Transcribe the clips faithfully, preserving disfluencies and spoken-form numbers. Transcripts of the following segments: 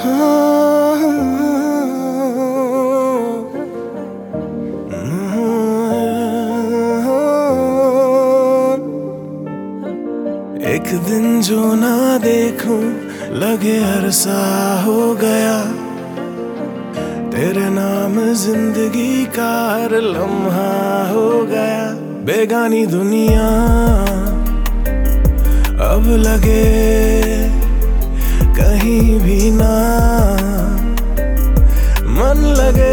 एक दिन जो ना देखूं लगे अरसा हो गया, तेरे नाम जिंदगी का हर लम्हा हो गया। बेगानी दुनिया अब लगे कहीं भी ना, मन लगे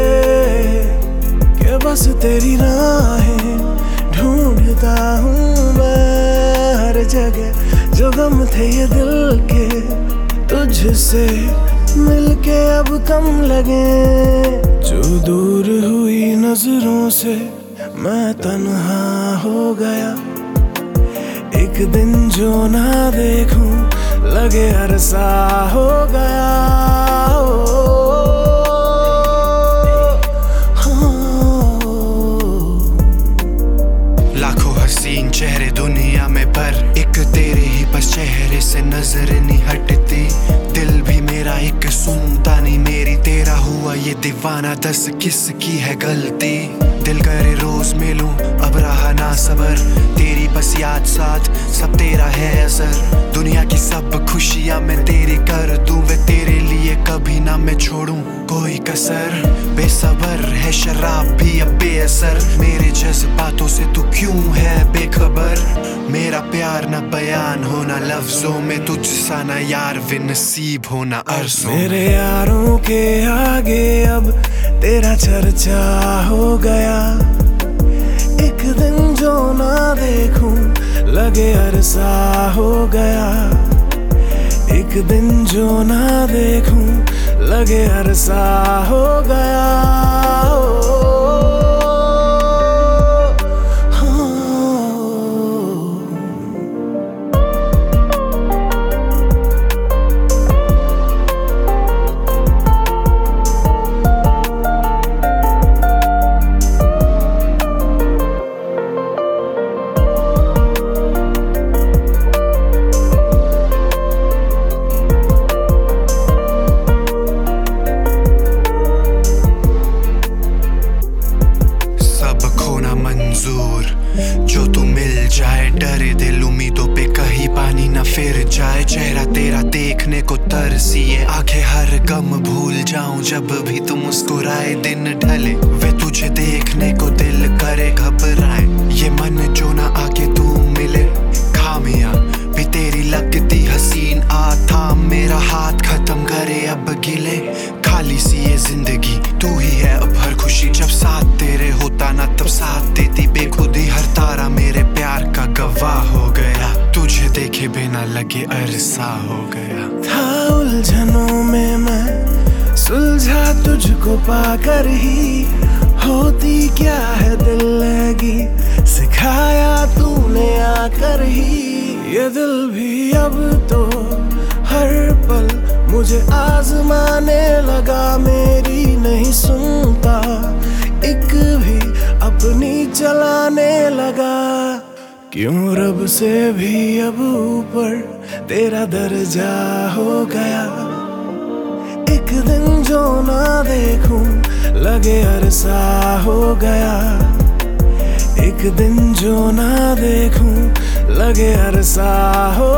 कि बस तेरी राहें ढूंढता हूँ मैं हर जगह। जो गम थे ये दिल के तुझसे मिलके अब कम लगे। जो दूर हुई नजरों से मैं तन्हा हो गया, एक दिन जो ना देखूं लगे अरसा हो गया। लाखों हसीन चेहरे दुनिया में पर एक तेरे ही बस चेहरे से नजर नहीं हटती। दिल भी मेरा एक सुनता नहीं मेरी, तेरा हुआ ये दीवाना दस किसकी है गलती। दिल करे रोज मिलूं अब रहा ना सबर, तेरी बस याद साथ सब तेरा है असर। दुनिया की सब खुशियां मैं तेरी कर दूं, वे तेरे लिए कभी ना मैं छोड़ूं कोई कसर। बेसबर है शराब भी अब बेअसर, मेरे जज्बातों से तू क्यों है बेखबर। मेरा प्यार ना बयान होना लफ्जों में, तुझसा ना यार वे नसीब होना अरसों। मेरे यारों के आगे अब तेरा चर्चा हो गया, एक दिन जो ना देखूं लगे अरसा हो गया। एक दिन जो ना देखूं लगे अरसा हो गया। जो तू मिल जाए डरे दिल उम्मीदों पे कहीं पानी ना फिर जाए। चेहरा तेरा देखने को तरसिए आंखें हर गम भूल जाऊं जब भी तू मुस्कुराए। दिन ढले वे तुझे देखने को दिल करे घबराए, ये मन जो ना आके तू मिले। खामियां भी तेरी लगती हसीन आ थाम मेरा हाथ खत्म करे अब गिले। खाली सी ये जिंदगी तू ही है अब हर खुशी, जब साथ तेरे होता ना तब साथ देती बेखुदी। हर तारा मेरे प्यार का गवाह हो गया, तुझे देखे बिना लगे अरसा हो गया। था उलझनों में मैं सुलझा तुझको पाकर ही, होती क्या है दिल लगी सिखाया तूने आकर ही। ये दिल भी अब तो हर पल मुझे आजमाने लगा, मेरी नहीं सुनता एक भी अपनी चलाने लगा। क्यों रब से भी अब ऊपर तेरा दर्जा हो गया, एक दिन जो ना देखूं लगे अरसा हो गया। एक दिन जो ना देखूं लगे अरसा हो